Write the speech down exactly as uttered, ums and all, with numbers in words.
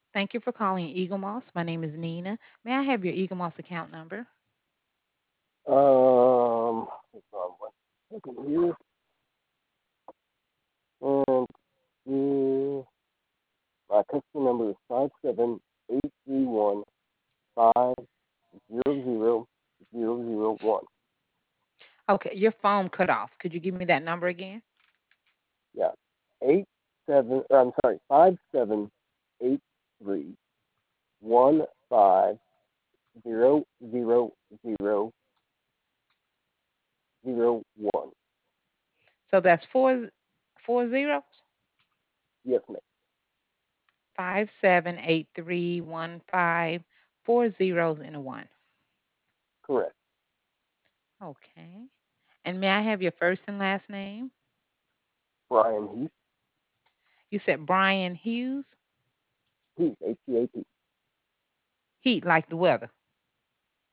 Thank you for calling Eagle Moss. My name is Nina. May I have your Eagle Moss account number? Um, hold on one second here. And the, my customer number is five seven eight three one five zero zero zero zero one. Okay, your phone cut off. Could you give me that number again? Yeah, eight seven. Or I'm sorry, five seven eight three one five zero zero zero zero one. So that's four four zeros? Yes, ma'am. Five seven eight three one five four zeros and a one. Correct. Okay. And may I have your first and last name? Brian Heath. You said Brian Hughes? Heath. H E A T. Heat like the weather.